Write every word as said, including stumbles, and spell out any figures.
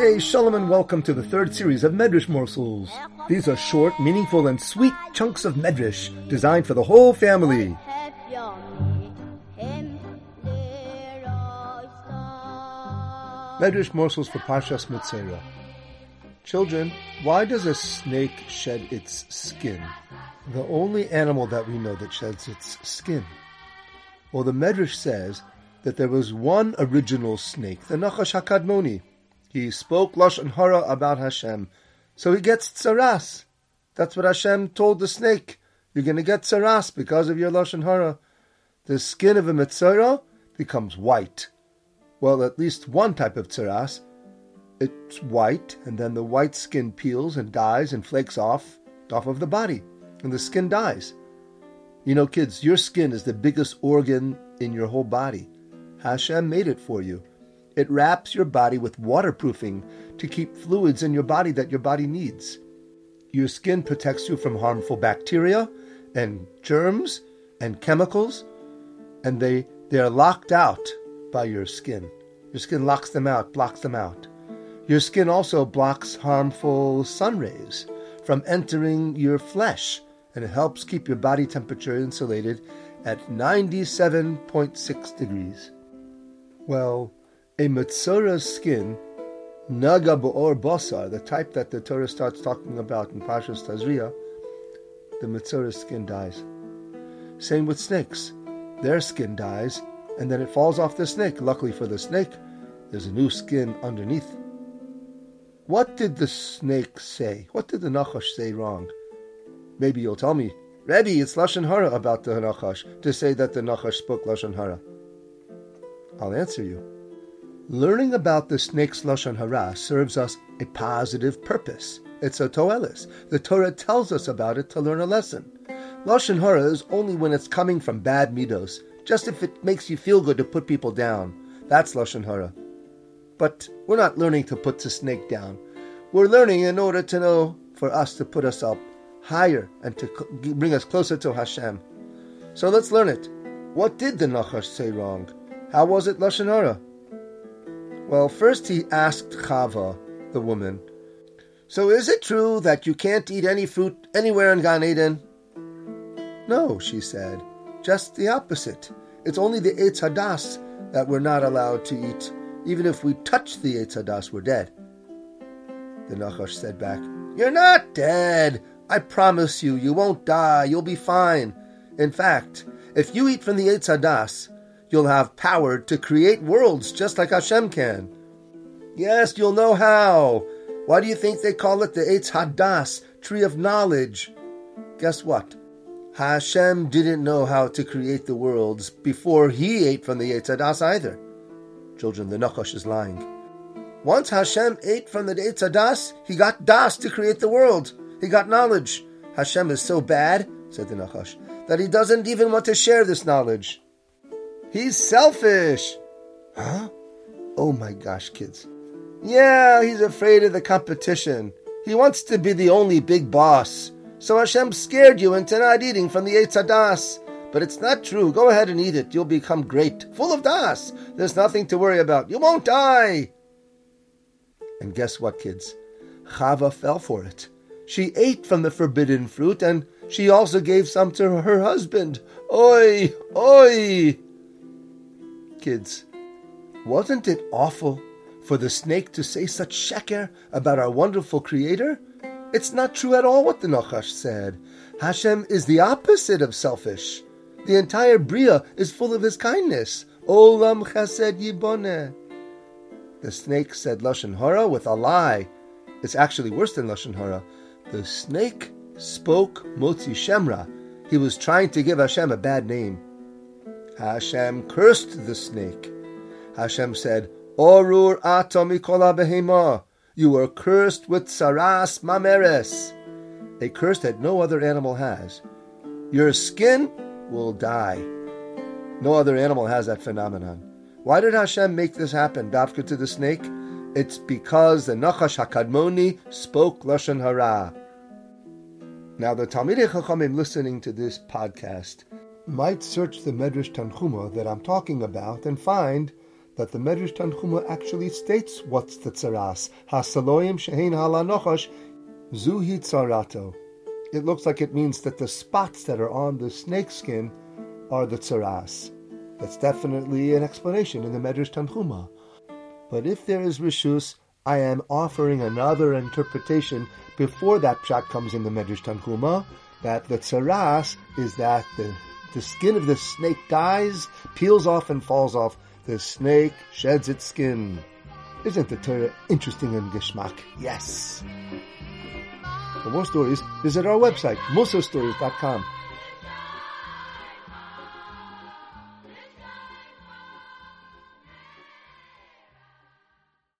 Hey, Shalom and welcome to the third series of Medrash Morsels. These are short, meaningful, and sweet chunks of Medrash designed for the whole family. Medrash Morsels for Parshas Metzora. Children, why does a snake shed its skin? The only animal that we know that sheds its skin. Well, the Medrash says that there was one original snake, the Nachash HaKadmoni. He spoke Lashon Hara about Hashem, so he gets tsaras. That's what Hashem told the snake. You're going to get tsaras because of your Lashon Hara. The skin of a Metzora becomes white. Well, at least one type of tsaras. It's white, and then the white skin peels and dies and flakes off, off of the body, and the skin dies. You know, kids, your skin is the biggest organ in your whole body. Hashem made it for you. It wraps your body with waterproofing to keep fluids in your body that your body needs. Your skin protects you from harmful bacteria and germs and chemicals, and they, they are locked out by your skin. Your skin locks them out, blocks them out. Your skin also blocks harmful sun rays from entering your flesh, and it helps keep your body temperature insulated at ninety-seven point six degrees. Well, a Metzora's skin, Naga B'or Basar, the type that the Torah starts talking about in Parshas Tazria, the Metzora's skin dies. Same with snakes. Their skin dies, and then it falls off the snake. Luckily for the snake, there's a new skin underneath. What did the snake say? What did the Nachash say wrong? Maybe you'll tell me, Rebbe, it's Lashon Hara about the Nachash, to say that the Nachash spoke Lashon Hara. I'll answer you. Learning about the snake's Lashon Hara serves us a positive purpose. It's a toelis. The Torah tells us about it to learn a lesson. Lashon Hara is only when it's coming from bad midos, just if it makes you feel good to put people down. That's Lashon Hara. But we're not learning to put the snake down. We're learning in order to know, for us to put us up higher and to bring us closer to Hashem. So let's learn it. What did the Nachash say wrong? How was it Lashon Hara? Well, first he asked Chava, the woman, so is it true that you can't eat any fruit anywhere in Gan Eden? No, she said, just the opposite. It's only the Eitz Hadas that we're not allowed to eat. Even if we touch the Eitz Hadas, we're dead. The Nachash said back, you're not dead. I promise you, you won't die. You'll be fine. In fact, if you eat from the Eitz Hadas, you'll have power to create worlds just like Hashem can. Yes, you'll know how. Why do you think they call it the Eitz Hadas, tree of knowledge? Guess what? Hashem didn't know how to create the worlds before he ate from the Eitz Hadas either. Children, the Nachash is lying. Once Hashem ate from the Eitz Hadas, he got das to create the world. He got knowledge. Hashem is so bad, said the Nachash, that he doesn't even want to share this knowledge. He's selfish. Huh? Oh my gosh, kids. Yeah, he's afraid of the competition. He wants to be the only big boss. So Hashem scared you into not eating from the Eitz Hadas. But it's not true. Go ahead and eat it. You'll become great. Full of das. There's nothing to worry about. You won't die. And guess what, kids? Chava fell for it. She ate from the forbidden fruit, and she also gave some to her husband. Oi, oi! Kids, wasn't it awful for the snake to say such sheker about our wonderful Creator? It's not true at all what the Nachash said. Hashem is the opposite of selfish. The entire Bria is full of His kindness. Olam chesed yiboneh. The snake said Lashon Hara with a lie. It's actually worse than Lashon Hara. The snake spoke Motzi Shemra. He was trying to give Hashem a bad name. Hashem cursed the snake. Hashem said, Orur ato mikol behema. You are cursed with saras mameres, a curse that no other animal has. Your skin will die. No other animal has that phenomenon. Why did Hashem make this happen, Dafka, to the snake? It's because the Nachash HaKadmoni spoke Lashon Hara. Now, the Talmidei Chachamim listening to this podcast might search the Medrash Tanchuma that I'm talking about and find that the Medrash Tanchuma actually states what's the tzaras. Hasaloyim shehein halanochash zuhi tzarato. It looks like it means that the spots that are on the snake skin are the tzaras. That's definitely an explanation in the Medrash Tanchuma. But if there is rishus, I am offering another interpretation before that pshat comes in the Medrash Tanchuma, that the tzaras is that the, the skin of the snake dies, peels off and falls off. The snake sheds its skin. Isn't the Torah interesting and geschmack? Yes. For more stories, visit our website, mussar stories dot com.